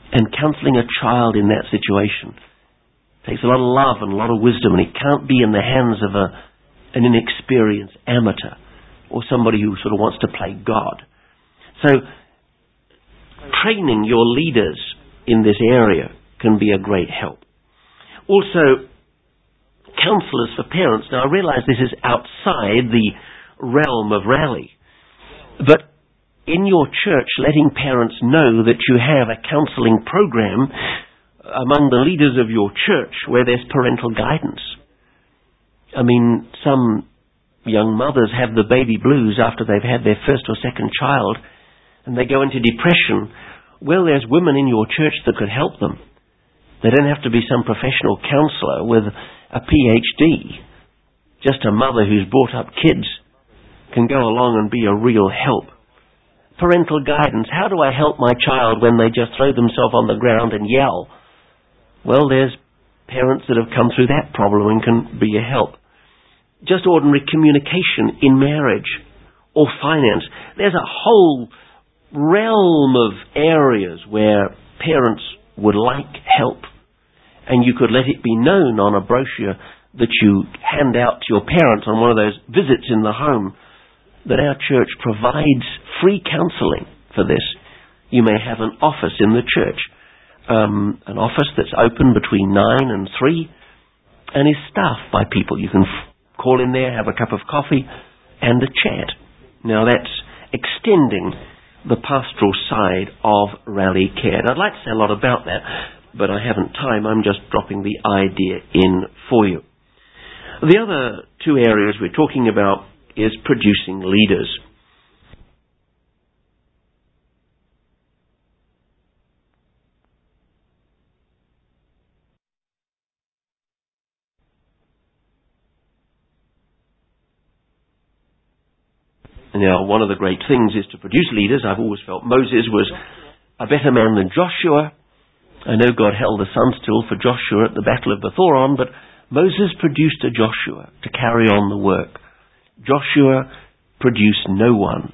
And counselling a child in that situation takes a lot of love and a lot of wisdom, and it can't be in the hands of an inexperienced amateur or somebody who sort of wants to play God. So training your leaders in this area can be a great help. Also, counsellors for parents. Now, I realise this is outside the realm of Rally, but in your church, letting parents know that you have a counselling program among the leaders of your church where there's parental guidance. I mean, some young mothers have the baby blues after they've had their first or second child, and they go into depression. Well, there's women in your church that could help them. They don't have to be some professional counsellor with a PhD. Just a mother who's brought up kids can go along and be a real help. Parental guidance. How do I help my child when they just throw themselves on the ground and yell? Well, there's parents that have come through that problem and can be a help. Just ordinary communication in marriage or finance. There's a whole realm of areas where parents would like help, and you could let it be known on a brochure that you hand out to your parents on one of those visits in the home that our church provides free counselling for this. You may have an office in the church, an office that's open between 9 and 3 and is staffed by people. You can call in there, have a cup of coffee and a chat. Now that's extending the pastoral side of Rally Care. And I'd like to say a lot about that, but I haven't time. I'm just dropping the idea in for you. The other two areas we're talking about is producing leaders. Now, one of the great things is to produce leaders. I've always felt Moses was a better man than Joshua. I know God held the sun still for Joshua at the Battle of Bethoron, but Moses produced a Joshua to carry on the work. Joshua produced no one.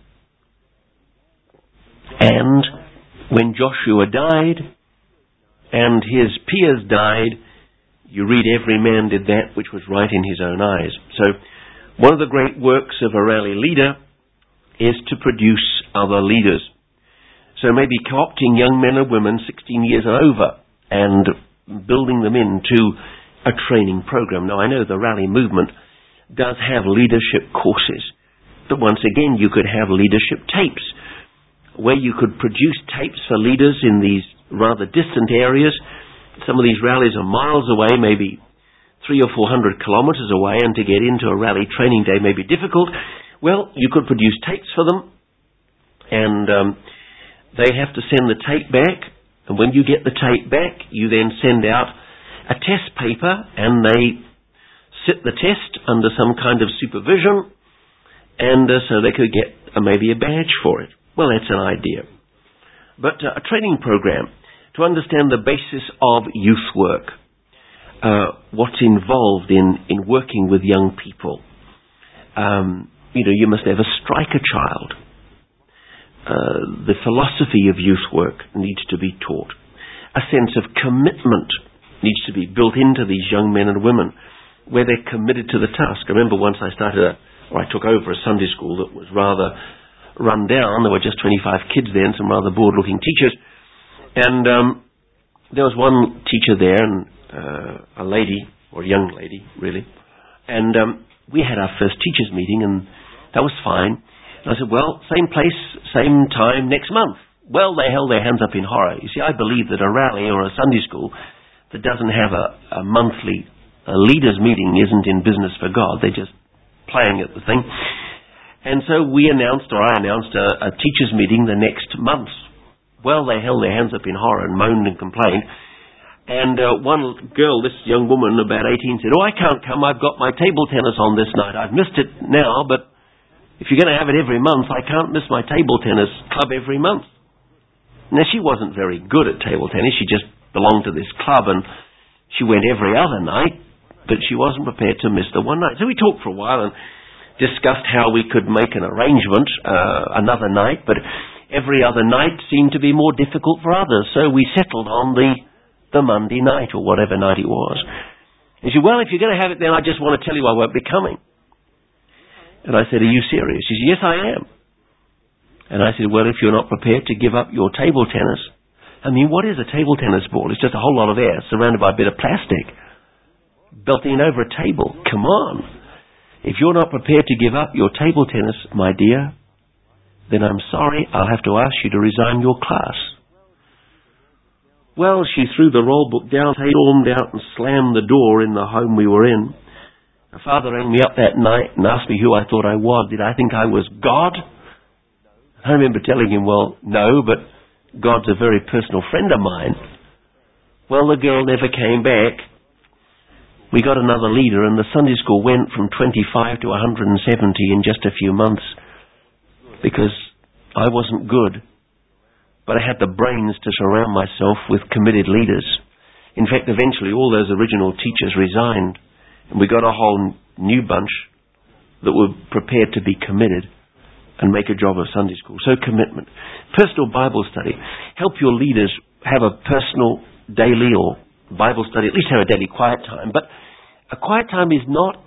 And when Joshua died and his peers died, you read every man did that which was right in his own eyes. So one of the great works of a Rally leader is to produce other leaders. So maybe co-opting young men and women 16 years and over and building them into a training program. Now, I know the Rally movement does have leadership courses, but once again, you could have leadership tapes where you could produce tapes for leaders in these rather distant areas. Some of these rallies are miles away, maybe 300 or 400 kilometers away, and to get into a rally training day may be difficult. Well, you could produce tapes for them, and they have to send the tape back, and when you get the tape back, you then send out a test paper, and they sit the test under some kind of supervision, and so they could get maybe a badge for it. Well, that's an idea. But a training program to understand the basis of youth work, what's involved in working with young people. You must never strike a child. The philosophy of youth work needs to be taught. A sense of commitment needs to be built into these young men and women, where they're committed to the task. I remember once I took over a Sunday school that was rather run down. There were just 25 kids there and some rather bored-looking teachers. And there was one teacher there, and a lady, or a young lady, really. And we had our first teachers' meeting, and that was fine. And I said, well, same place, same time next month. Well, they held their hands up in horror. You see, I believe that a rally or a Sunday school that doesn't have a monthly leaders' meeting isn't in business for God. They're just playing at the thing. And so I announced a teachers' meeting the next month. Well, they held their hands up in horror and moaned and complained. And one girl, this young woman, about 18, said, oh, I can't come. I've got my table tennis on this night. I've missed it now, but if you're going to have it every month, I can't miss my table tennis club every month. Now, she wasn't very good at table tennis. She just belonged to this club, and she went every other night, but she wasn't prepared to miss the one night. So we talked for a while and discussed how we could make an arrangement another night, but Every other night seemed to be more difficult for others, so we settled on the Monday night, or whatever night it was. He said, well, if you're going to have it then, I just want to tell you I won't be coming. And I said, are you serious? He said, yes, I am. And I said, well, if you're not prepared to give up your table tennis, I mean, what is a table tennis ball? It's just a whole lot of air surrounded by a bit of plastic. Belting over a table. Come on. If you're not prepared to give up your table tennis, my dear, then I'm sorry, I'll have to ask you to resign your class. Well, she threw the roll book down, stormed out and slammed the door in the home we were in. My father rang me up that night and asked me who I thought I was. Did I think I was God? I remember telling him, well, no, but God's a very personal friend of mine. Well, the girl never came back. We got another leader, and the Sunday school went from 25 to 170 in just a few months because I wasn't good, but I had the brains to surround myself with committed leaders. In fact, eventually all those original teachers resigned, and we got a whole new bunch that were prepared to be committed and make a job of Sunday school. So commitment. Personal Bible study. Help your leaders have a personal daily or Bible study, at least have a daily quiet time. But a quiet time is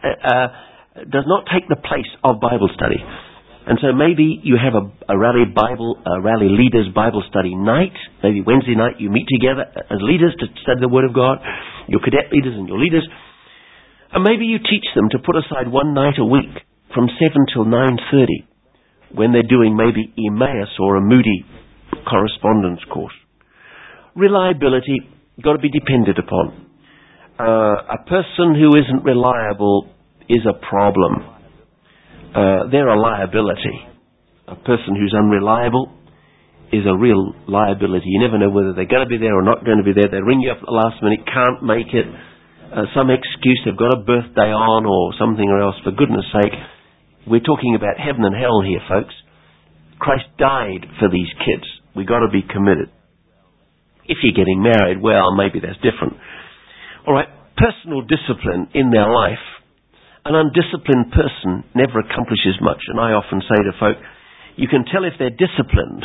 does not take the place of Bible study. And so maybe you have a rally leaders Bible study night. Maybe Wednesday night you meet together as leaders to study the Word of God, your cadet leaders and your leaders. And maybe you teach them to put aside one night a week from 7 till 9:30 when they're doing maybe Emmaus or a Moody correspondence course. Reliability, got to be depended upon. A person who isn't reliable is a problem. They're a liability. A person who's unreliable is a real liability. You never know whether they're going to be there or not going to be there. They ring you up at the last minute, can't make it. Some excuse, they've got a birthday on or something or else. For goodness sake, we're talking about heaven and hell here, folks. Christ died for these kids. We've got to be committed. If you're getting married, well, maybe that's different. All right, personal discipline in their life. An undisciplined person never accomplishes much. And I often say to folk, you can tell if they're disciplined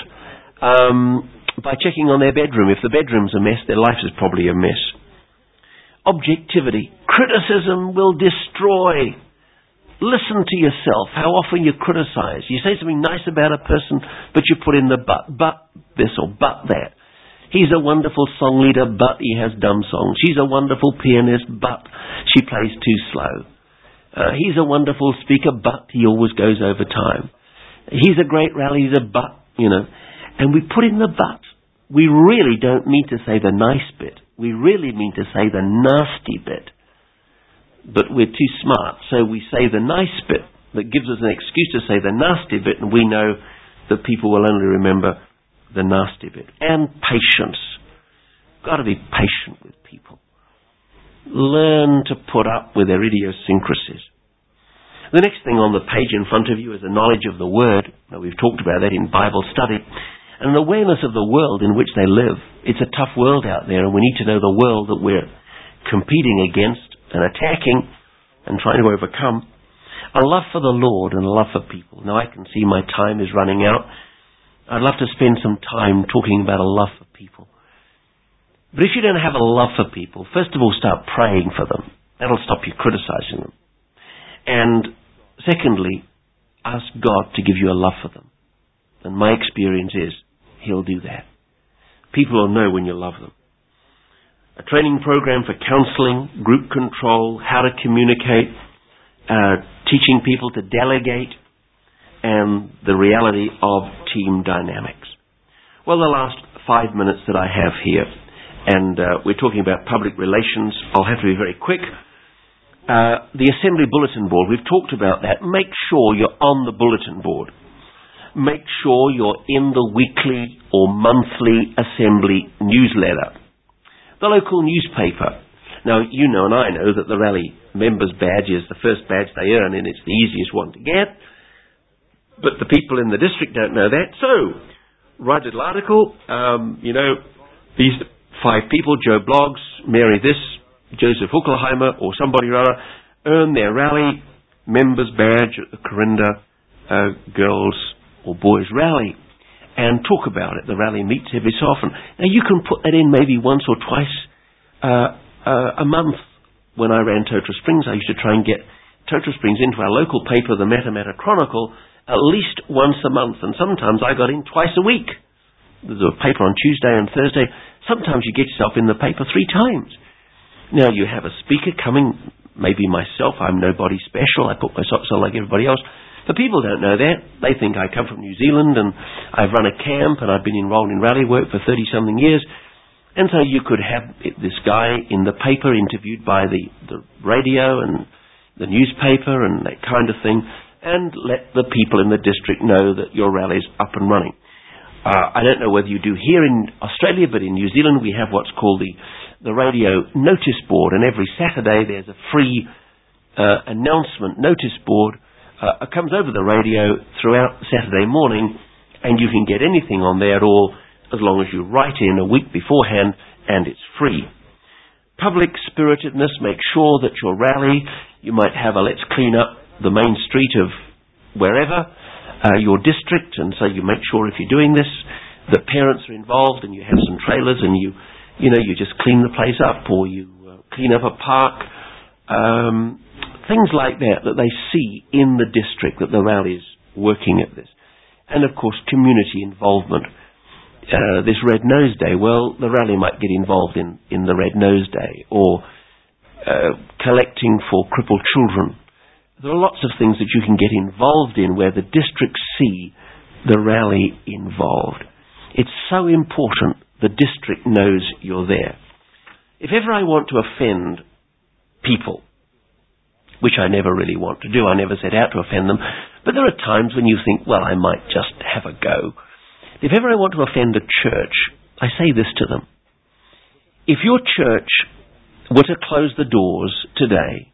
by checking on their bedroom. If the bedroom's a mess, their life is probably a mess. Objectivity. Criticism will destroy. Listen to yourself. How often you criticize. You say something nice about a person, but you put in the but this or but that. He's a wonderful song leader, but he has dumb songs. She's a wonderful pianist, but she plays too slow. He's a wonderful speaker, but he always goes over time. He's a great rally, he's a but, and we put in the but. We really don't mean to say the nice bit. We really mean to say the nasty bit. But we're too smart, so we say the nice bit that gives us an excuse to say the nasty bit, and we know that people will only remember the nasty bit. And patience. Got to be patient with people. Learn to put up with their idiosyncrasies. The next thing on the page in front of you is a knowledge of the Word. Now, we've talked about that in Bible study. And an awareness of the world in which they live. It's a tough world out there, and we need to know the world that we're competing against and attacking and trying to overcome. A love for the Lord and a love for people. Now, I can see my time is running out. I'd love to spend some time talking about a love for people. But if you don't have a love for people, first of all, start praying for them. That'll stop you criticizing them. And secondly, ask God to give you a love for them. And my experience is, He'll do that. People will know when you love them. A training program for counseling, group control, how to communicate, teaching people to delegate, and the reality of team dynamics. Well, the last 5 minutes that I have here, and we're talking about public relations. I'll have to be very quick. The Assembly Bulletin Board, we've talked about that. Make sure you're on the bulletin board. Make sure you're in the weekly or monthly Assembly newsletter. The local newspaper. Now, you know and I know that the Rally Members Badge is the first badge they earn, and it's the easiest one to get. But the people in the district don't know that. So, write a little article. These 5 people, Joe Bloggs, Mary this, Joseph Huckelheimer, or somebody or other, earn their Rally Members Badge at the Corinda Girls or Boys Rally. and talk about it. The rally meets every so often. Now you can put that in maybe once or twice a month. When I ran Totara Springs, I used to try and get Totara Springs into our local paper, the Matamata Chronicle, at least once a month, and sometimes I got in twice a week. There's a paper on Tuesday and Thursday. Sometimes you get yourself in the paper 3 times. Now you have a speaker coming, maybe myself. I'm nobody special. I put my socks on like everybody else. But people don't know that. They think I come from New Zealand and I've run a camp and I've been enrolled in rally work for 30-something years. And so you could have this guy in the paper interviewed by the radio and the newspaper and that kind of thing, and let the people in the district know that your rally's up and running. I don't know whether you do here in Australia, but in New Zealand we have what's called the radio notice board, and every Saturday there's a free announcement notice board. It comes over the radio throughout Saturday morning, and you can get anything on there at all as long as you write in a week beforehand, and it's free. Public spiritedness, make sure that your rally, you might have a let's clean up the main street of wherever, your district, and so you make sure if you're doing this, that parents are involved and you have some trailers and you just clean the place up, or you clean up a park, things like that they see in the district that the rally is working at this. And of course, community involvement. This Red Nose Day, well, the rally might get involved in the Red Nose Day, or collecting for crippled children. There are lots of things that you can get involved in where the districts see the rally involved. It's so important the district knows you're there. If ever I want to offend people, which I never really want to do, I never set out to offend them, but there are times when you think, well, I might just have a go. If ever I want to offend a church, I say this to them. If your church were to close the doors today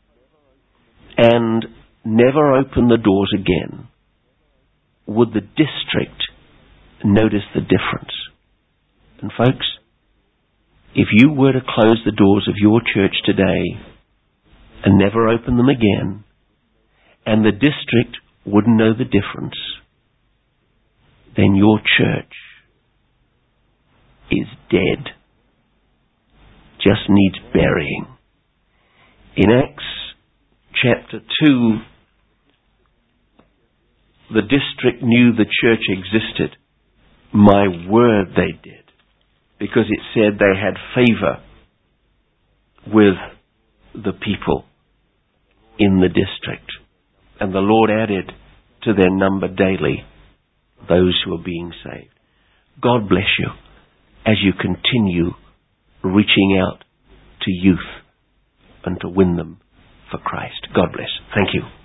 and never open the doors again, would the district notice the difference? And folks, if you were to close the doors of your church today and never open them again, and the district wouldn't know the difference, then your church is dead. Just needs burying. In Acts chapter 2, the district knew the church existed. My word, they did. Because it said they had favor with the people in the district. And the Lord added to their number daily those who are being saved. God bless you as you continue reaching out to youth and to win them for Christ. God bless. Thank you.